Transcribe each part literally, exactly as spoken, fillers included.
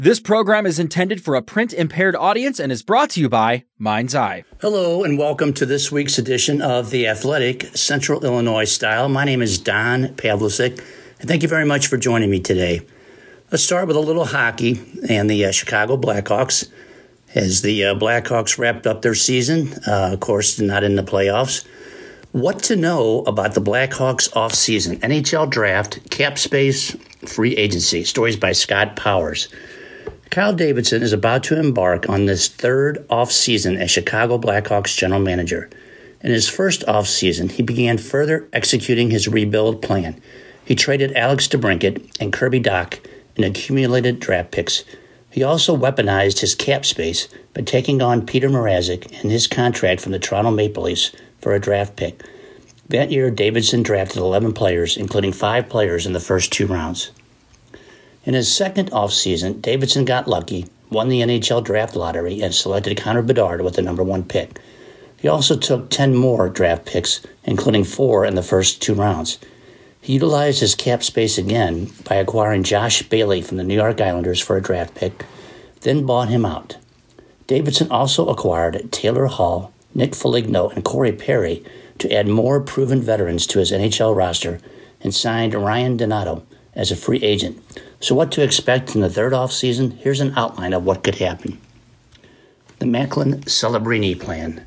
This program is intended for a print-impaired audience and is brought to you by Mind's Eye. Hello, and welcome to this week's edition of The Athletic, Central Illinois Style. My name is Don Pavlicek, and thank you very much for joining me today. Let's start with a little hockey and the uh, Chicago Blackhawks. As the uh, Blackhawks wrapped up their season, uh, of course, not in the playoffs. What to know about the Blackhawks offseason, N H L draft, cap space, free agency. Stories by Scott Powers. Kyle Davidson is about to embark on this third offseason as Chicago Blackhawks general manager. In his first offseason, he began further executing his rebuild plan. He traded Alex DeBrincat and Kirby Dach and accumulated draft picks. He also weaponized his cap space by taking on Peter Mrazek and his contract from the Toronto Maple Leafs for a draft pick. That year, Davidson drafted eleven players, including five players in the first two rounds. In his second offseason, Davidson got lucky, won the N H L draft lottery, and selected Connor Bedard with the number one pick. He also took ten more draft picks, including four in the first two rounds. He utilized his cap space again by acquiring Josh Bailey from the New York Islanders for a draft pick, then bought him out. Davidson also acquired Taylor Hall, Nick Foligno, and Corey Perry to add more proven veterans to his N H L roster and signed Ryan Donato as a free agent. So what to expect in the third offseason? Here's an outline of what could happen. The Macklin Celebrini plan.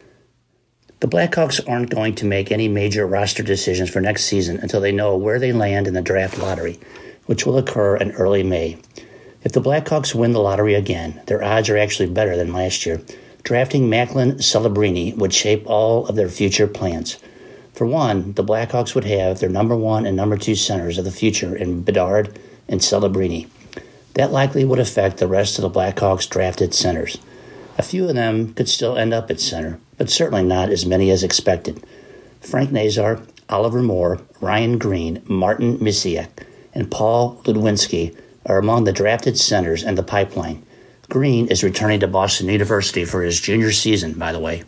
The Blackhawks aren't going to make any major roster decisions for next season until they know where they land in the draft lottery, which will occur in early May. If the Blackhawks win the lottery again, their odds are actually better than last year. Drafting Macklin Celebrini would shape all of their future plans. For one, the Blackhawks would have their number one and number two centers of the future in Bedard and Celebrini. That likely would affect the rest of the Blackhawks drafted centers. A few of them could still end up at center, but certainly not as many as expected. Frank Nazar, Oliver Moore, Ryan Green, Martin Misiak, and Paul Ludwinski are among the drafted centers in the pipeline. Green is returning to Boston University for his junior season, by the way.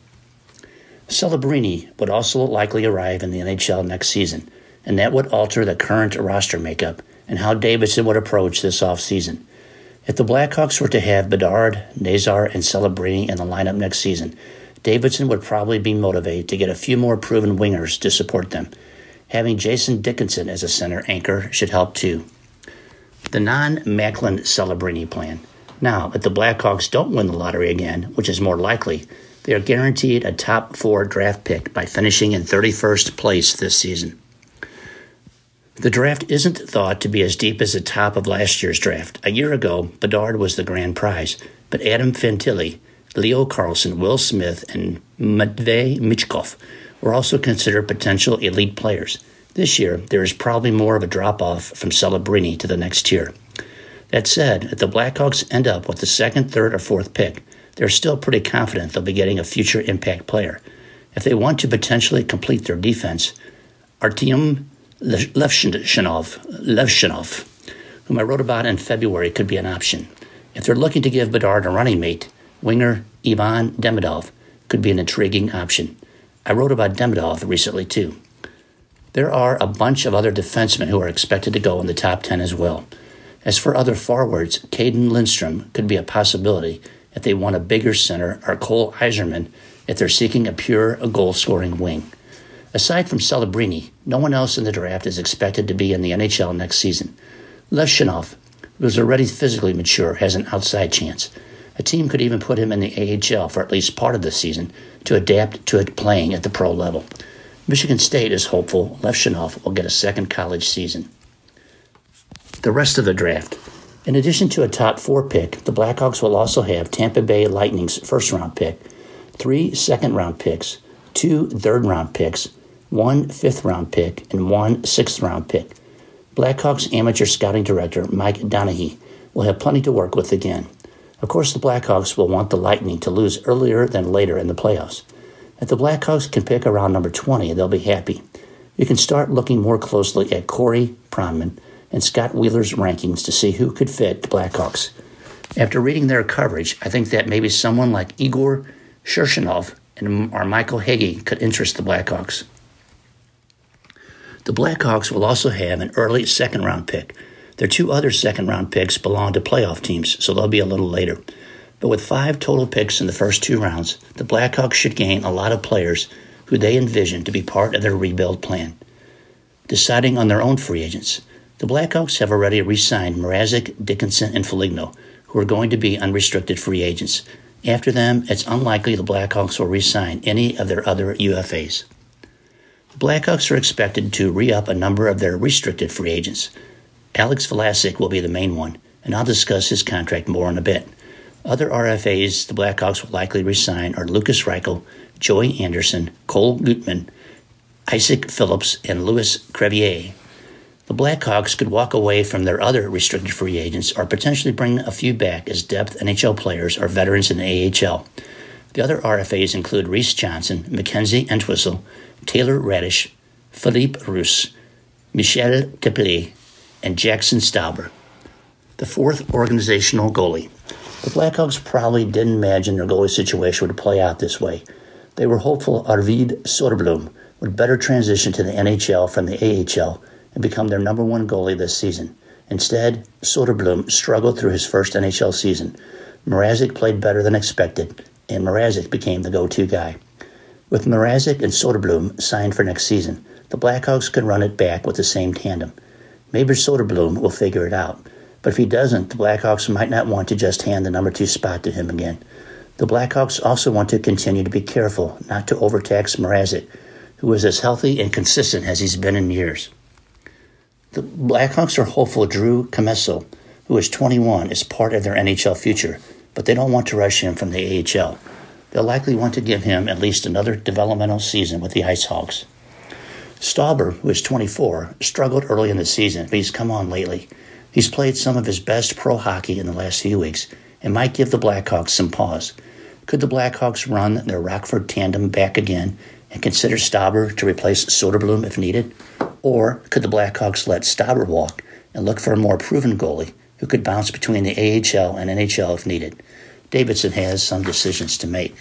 Celebrini would also likely arrive in the N H L next season, and that would alter the current roster makeup and how Davidson would approach this offseason. If the Blackhawks were to have Bedard, Nazar, and Celebrini in the lineup next season, Davidson would probably be motivated to get a few more proven wingers to support them. Having Jason Dickinson as a center anchor should help too. The non-Macklin Celebrini plan. Now, if the Blackhawks don't win the lottery again, which is more likely, they are guaranteed a top four draft pick by finishing in thirty-first place this season. The draft isn't thought to be as deep as the top of last year's draft. A year ago, Bedard was the grand prize, but Adam Fantilli, Leo Carlsson, Will Smith, and Matvei Michkov were also considered potential elite players. This year, there is probably more of a drop-off from Celebrini to the next tier. That said, if the Blackhawks end up with the second, third, or fourth pick, they're still pretty confident they'll be getting a future impact player. If they want to potentially complete their defense, Artyom Levshinov, Levshinov, whom I wrote about in February, could be an option. If they're looking to give Bedard a running mate, winger Ivan Demidov could be an intriguing option. I wrote about Demidov recently, too. There are a bunch of other defensemen who are expected to go in the top ten as well. As for other forwards, Caden Lindstrom could be a possibility if they want a bigger center, or Cole Eiserman if they're seeking a pure goal-scoring wing. Aside from Celebrini, no one else in the draft is expected to be in the N H L next season. Levshinov, who is already physically mature, has an outside chance. A team could even put him in the A H L for at least part of the season to adapt to it playing at the pro level. Michigan State is hopeful Levshinov will get a second college season. The rest of the draft. In addition to a top four pick, the Blackhawks will also have Tampa Bay Lightning's first-round pick, three second-round picks, two third-round picks, one fifth-round pick, and one sixth-round pick. Blackhawks amateur scouting director Mike Donahue will have plenty to work with again. Of course, the Blackhawks will want the Lightning to lose earlier than later in the playoffs. If the Blackhawks can pick around number twenty, they'll be happy. You can start looking more closely at Corey Pronman and Scott Wheeler's rankings to see who could fit the Blackhawks. After reading their coverage, I think that maybe someone like Igor Shershinov and or Michael Hagee could interest the Blackhawks. The Blackhawks will also have an early second-round pick. Their two other second-round picks belong to playoff teams, so they'll be a little later. But with five total picks in the first two rounds, the Blackhawks should gain a lot of players who they envision to be part of their rebuild plan. Deciding on their own free agents, the Blackhawks have already re-signed Mrazek, Dickinson, and Foligno, who are going to be unrestricted free agents. After them, it's unlikely the Blackhawks will re-sign any of their other U F As. The Blackhawks are expected to re-up a number of their restricted free agents. Alex Vlasic will be the main one, and I'll discuss his contract more in a bit. Other R F As the Blackhawks will likely re-sign are Lukas Reichel, Joey Anderson, Cole Gutman, Isaac Phillips, and Louis Crevier. The Blackhawks could walk away from their other restricted free agents or potentially bring a few back as depth N H L players or veterans in the A H L. The other R F As include Reese Johnson, Mackenzie Entwistle, Taylor Radish, Philippe Russe, Michel Teplé, and Jackson Stauber. The fourth organizational goalie. The Blackhawks probably didn't imagine their goalie situation would play out this way. They were hopeful Arvid Soderblom would better transition to the N H L from the A H L and become their number one goalie this season. Instead, Soderblom struggled through his first N H L season. Mrazek played better than expected, and Mrazek became the go-to guy. With Mrazek and Soderblom signed for next season, the Blackhawks could run it back with the same tandem. Maybe Soderblom will figure it out, but if he doesn't, the Blackhawks might not want to just hand the number two spot to him again. The Blackhawks also want to continue to be careful not to overtax Mrazek, who is as healthy and consistent as he's been in years. The Blackhawks are hopeful Drew Commesso, who is twenty-one, is part of their N H L future, but they don't want to rush him from the A H L. They'll likely want to give him at least another developmental season with the Ice Hawks. Stauber, who is twenty-four, struggled early in the season, but he's come on lately. He's played some of his best pro hockey in the last few weeks and might give the Blackhawks some pause. Could the Blackhawks run their Rockford tandem back again and consider Stauber to replace Soderblom if needed? Or could the Blackhawks let Stauber walk and look for a more proven goalie who could bounce between the A H L and N H L if needed? Davidson has some decisions to make.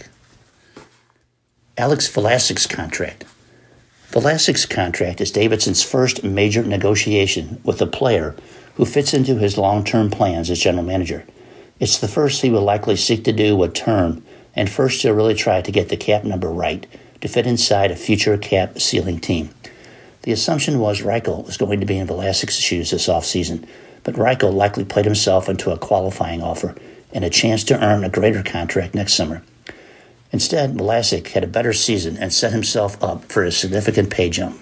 Alex Vlasic's contract. Vlasic's contract is Davidson's first major negotiation with a player who fits into his long-term plans as general manager. It's the first he will likely seek to do with term, and first he'll really try to get the cap number right to fit inside a future cap ceiling team. The assumption was Reichel was going to be in Vlasic's shoes this offseason, but Reichel likely played himself into a qualifying offer and a chance to earn a greater contract next summer. Instead, Vlasic had a better season and set himself up for a significant pay jump.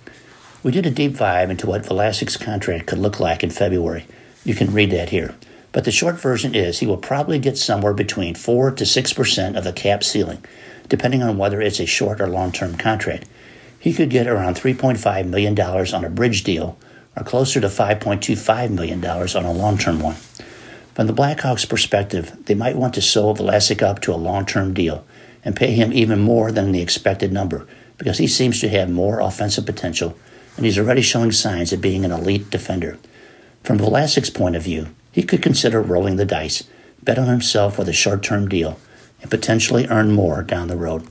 We did a deep dive into what Vlasic's contract could look like in February. You can read that here. But the short version is he will probably get somewhere between four to six percent of the cap ceiling, depending on whether it's a short or long-term contract. He could get around three point five million dollars on a bridge deal or closer to five point two five million dollars on a long-term one. From the Blackhawks' perspective, they might want to sew Vlasic up to a long-term deal and pay him even more than the expected number because he seems to have more offensive potential and he's already showing signs of being an elite defender. From Vlasic's point of view, he could consider rolling the dice, bet on himself with a short-term deal, and potentially earn more down the road.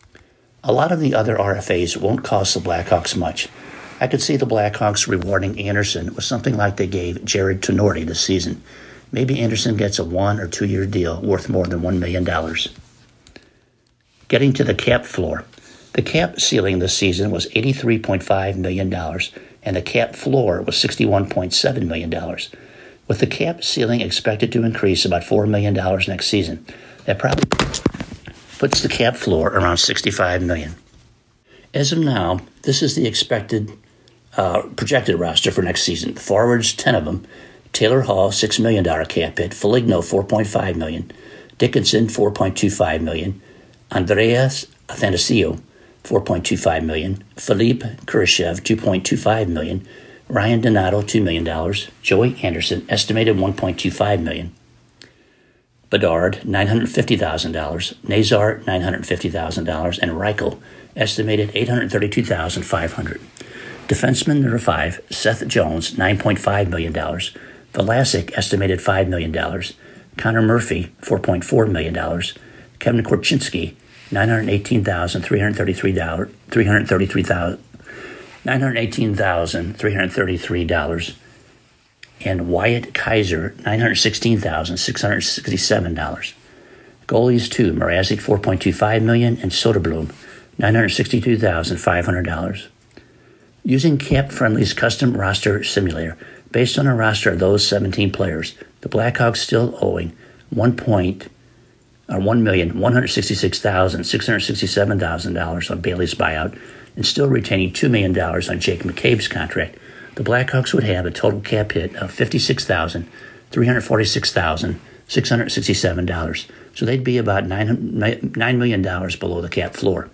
A lot of the other R F As won't cost the Blackhawks much. I could see the Blackhawks rewarding Anderson with something like they gave Jared Tenorti this season. Maybe Anderson gets a one- or two-year deal worth more than one million dollars. Getting to the cap floor. The cap ceiling this season was eighty-three point five million dollars, and the cap floor was sixty-one point seven million dollars. With the cap ceiling expected to increase about four million dollars next season, that probably puts the cap floor around sixty-five million dollars. As of now, this is the expected uh, projected roster for next season. The forwards, ten of them. Taylor Hall, six million dollars cap hit. Foligno, four point five million dollars. Dickinson, four point two five million dollars. Andreas Athanasiou, four point two five million dollars. Philippe Kurashev, two point two five million dollars. Ryan Donato, two million dollars. Joey Anderson, estimated one point two five million dollars. Bedard, nine hundred fifty thousand dollars. Nazar, nine hundred fifty thousand dollars. And Reichel, estimated eight hundred thirty-two thousand five hundred dollars. Defenseman number five, Seth Jones, nine point five million dollars. Vlasic, estimated five million dollars. Connor Murphy, four point four million dollars. Kevin Korchinski, nine hundred eighteen thousand three hundred thirty-three dollars. three hundred thirty-three thousand nine hundred eighteen thousand three hundred thirty-three dollars. and Wyatt Kaiser, nine hundred sixteen thousand six hundred sixty-seven dollars. Goalies, two, Mrazek, four point two five million dollars, and Soderblom, nine hundred sixty-two thousand five hundred dollars. Using Cap-Friendly's custom roster simulator, based on a roster of those seventeen players, the Blackhawks still owing one point or one million one hundred sixty-six thousand six hundred sixty-seven dollars on Bailey's buyout, and still retaining two million dollars on Jake McCabe's contract. The Blackhawks would have a total cap hit of fifty-six thousand three hundred forty-six thousand six hundred sixty-seven dollars. So they'd be about nine million dollars below the cap floor.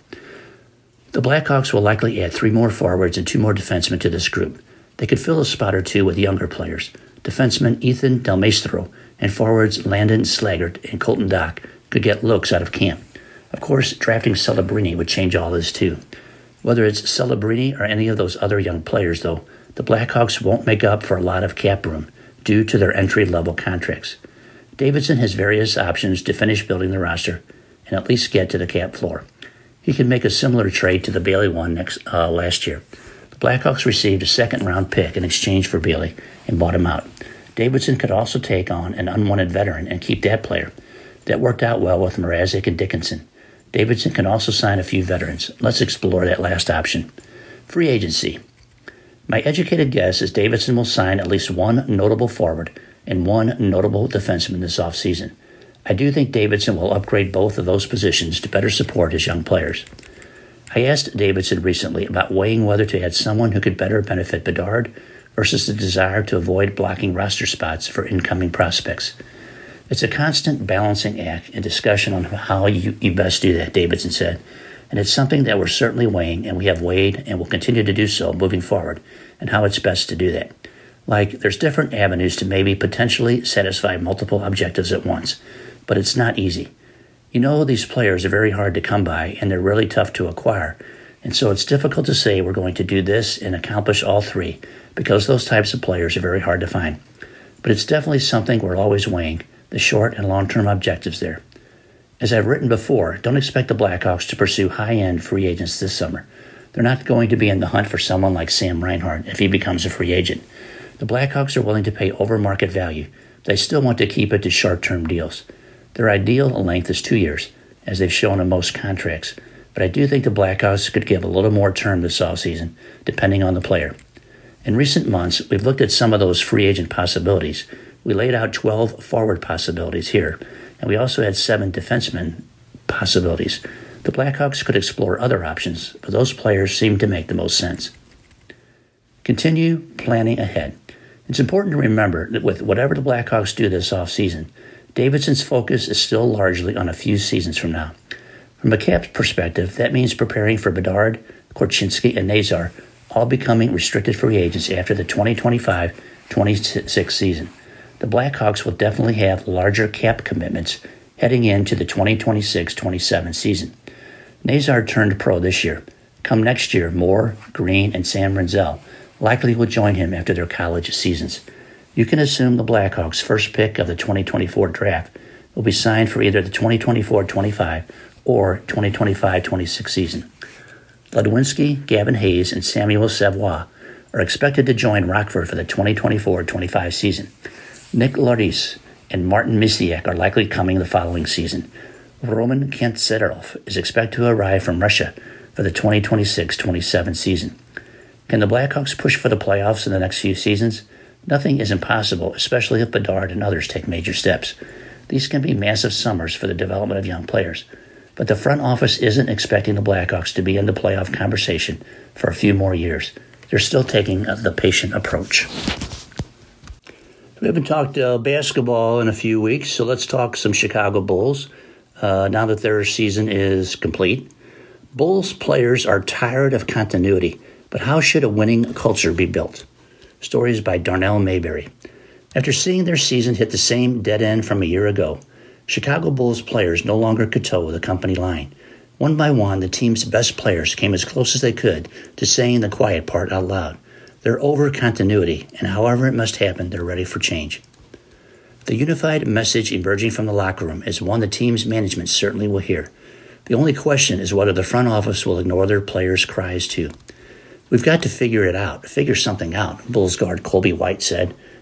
The Blackhawks will likely add three more forwards and two more defensemen to this group. They could fill a spot or two with younger players. Defenseman Ethan Del Maestro and forwards Landon Slaggert and Colton Dach could get looks out of camp. Of course, drafting Celebrini would change all this too. Whether it's Celebrini or any of those other young players, though, the Blackhawks won't make up for a lot of cap room due to their entry-level contracts. Davidson has various options to finish building the roster and at least get to the cap floor. He can make a similar trade to the Bailey one next uh, last year. The Blackhawks received a second-round pick in exchange for Bailey and bought him out. Davidson could also take on an unwanted veteran and keep that player. That worked out well with Mrazek and Dickinson. Davidson can also sign a few veterans. Let's explore that last option. Free agency. My educated guess is Davidson will sign at least one notable forward and one notable defenseman this offseason. I do think Davidson will upgrade both of those positions to better support his young players. I asked Davidson recently about weighing whether to add someone who could better benefit Bedard versus the desire to avoid blocking roster spots for incoming prospects. It's a constant balancing act and discussion on how you, you best do that, Davidson said, and it's something that we're certainly weighing, and we have weighed and will continue to do so moving forward, and how it's best to do that. Like, there's different avenues to maybe potentially satisfy multiple objectives at once, but it's not easy. You know, these players are very hard to come by, and they're really tough to acquire, and so it's difficult to say we're going to do this and accomplish all three, because those types of players are very hard to find. But it's definitely something we're always weighing, the short and long-term objectives there. As I've written before, don't expect the Blackhawks to pursue high-end free agents this summer. They're not going to be in the hunt for someone like Sam Reinhart if he becomes a free agent. The Blackhawks are willing to pay over market value. They still want to keep it to short-term deals. Their ideal length is two years, as they've shown in most contracts, but I do think the Blackhawks could give a little more term this offseason, depending on the player. In recent months, we've looked at some of those free agent possibilities. We laid out twelve forward possibilities here, and we also had seven defensemen possibilities. The Blackhawks could explore other options, but those players seem to make the most sense. Continue planning ahead. It's important to remember that with whatever the Blackhawks do this offseason, Davidson's focus is still largely on a few seasons from now. From a Caps perspective, that means preparing for Bedard, Korchinski, and Nazar, all becoming restricted free agents after the twenty twenty-five twenty-six season. The Blackhawks will definitely have larger cap commitments heading into the twenty twenty-six twenty-seven season. Nazar turned pro this year. Come next year, Moore, Green, and Sam Renzel likely will join him after their college seasons. You can assume the Blackhawks' first pick of the twenty twenty-four draft will be signed for either the twenty twenty-four twenty-five or twenty twenty-five twenty-six season. Ludwinski, Gavin Hayes, and Samuel Savoie are expected to join Rockford for the twenty twenty-four twenty-five season. Nick Loris and Martin Misiak are likely coming the following season. Roman Kantserov is expected to arrive from Russia for the twenty twenty-six twenty-seven season. Can the Blackhawks push for the playoffs in the next few seasons? Nothing is impossible, especially if Bedard and others take major steps. These can be massive summers for the development of young players, but the front office isn't expecting the Blackhawks to be in the playoff conversation for a few more years. They're still taking the patient approach. We haven't talked uh, basketball in a few weeks, so let's talk some Chicago Bulls uh, now that their season is complete. Bulls players are tired of continuity, but how should a winning culture be built? Stories by Darnell Mayberry. After seeing their season hit the same dead end from a year ago, Chicago Bulls players no longer could toe the company line. One by one, the team's best players came as close as they could to saying the quiet part out loud. They're over continuity, and however it must happen, they're ready for change. The unified message emerging from the locker room is one the team's management certainly will hear. The only question is whether the front office will ignore their players' cries too. We've got to figure it out, figure something out, Bulls guard Colby White said,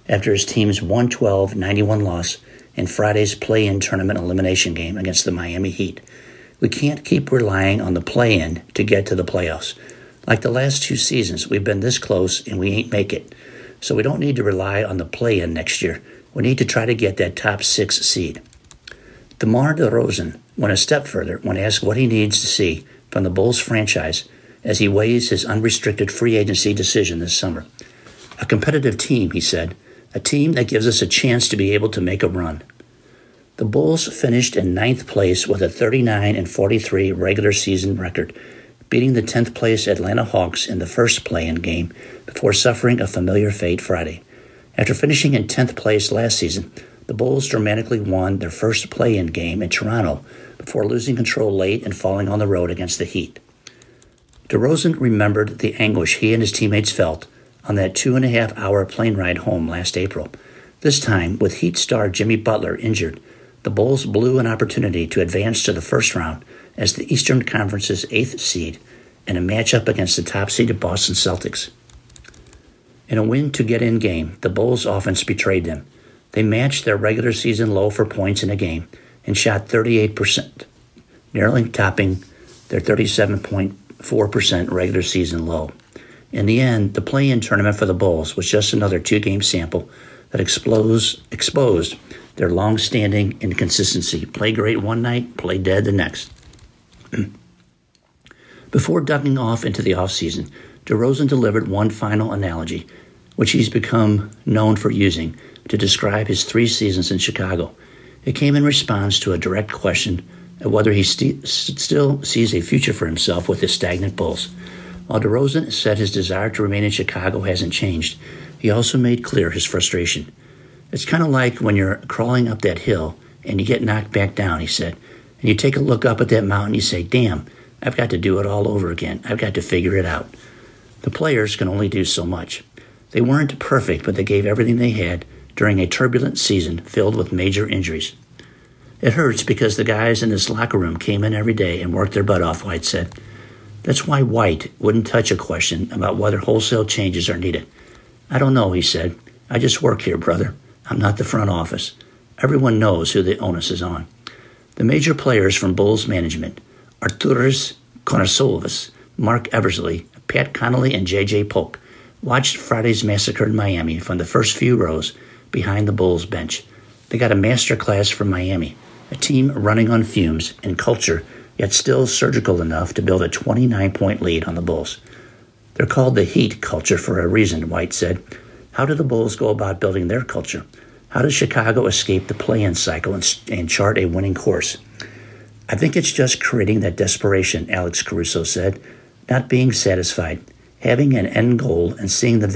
after his team's one twelve ninety-one loss in Friday's play-in tournament elimination game against the Miami Heat. We can't keep relying on the play-in to get to the playoffs. Like the last two seasons, we've been this close and we ain't make it. So we don't need to rely on the play-in next year. We need to try to get that top six seed. DeMar DeRozan went a step further when asked what he needs to see from the Bulls franchise as he weighs his unrestricted free agency decision this summer. A competitive team, he said, a team that gives us a chance to be able to make a run. The Bulls finished in ninth place with a thirty-nine and forty-three regular season record, beating the tenth place Atlanta Hawks in the first play-in game before suffering a familiar fate Friday. After finishing in tenth place last season, the Bulls dramatically won their first play-in game in Toronto before losing control late and falling on the road against the Heat. DeRozan remembered the anguish he and his teammates felt on that two-and-a-half-hour plane ride home last April. This time, with Heat star Jimmy Butler injured, the Bulls blew an opportunity to advance to the first round as the Eastern Conference's eighth seed in a matchup against the top-seeded Boston Celtics. In a win-to-get-in game, the Bulls' offense betrayed them. They matched their regular season low for points in a game and shot thirty-eight percent, nearly topping their thirty-seven point four percent regular season low. In the end, the play-in tournament for the Bulls was just another two-game sample that explos- exposed their long-standing inconsistency. Play great one night, play dead the next. Before ducking off into the offseason, DeRozan delivered one final analogy, which he's become known for using to describe his three seasons in Chicago. It came in response to a direct question of whether he st- still sees a future for himself with his stagnant Bulls. While DeRozan said his desire to remain in Chicago hasn't changed, he also made clear his frustration. It's kind of like when you're crawling up that hill and you get knocked back down, he said, and you take a look up at that mountain and you say, damn, I've got to do it all over again. I've got to figure it out. The players can only do so much. They weren't perfect, but they gave everything they had during a turbulent season filled with major injuries. It hurts because the guys in this locker room came in every day and worked their butt off, White said. That's why White wouldn't touch a question about whether wholesale changes are needed. I don't know, he said. I just work here, brother. I'm not the front office. Everyone knows who the onus is on. The major players from Bulls management, Arturas Karnisovas, Mark Eversley, Pat Connolly, and J J Polk, watched Friday's massacre in Miami from the first few rows behind the Bulls bench. They got a master class from Miami, a team running on fumes and culture, yet still surgical enough to build a twenty-nine point lead on the Bulls. They're called the Heat culture for a reason, White said. How do the Bulls go about building their culture? How does Chicago escape the play-in cycle and, and chart a winning course? I think it's just creating that desperation, Alex Caruso said, not being satisfied, having an end goal and seeing the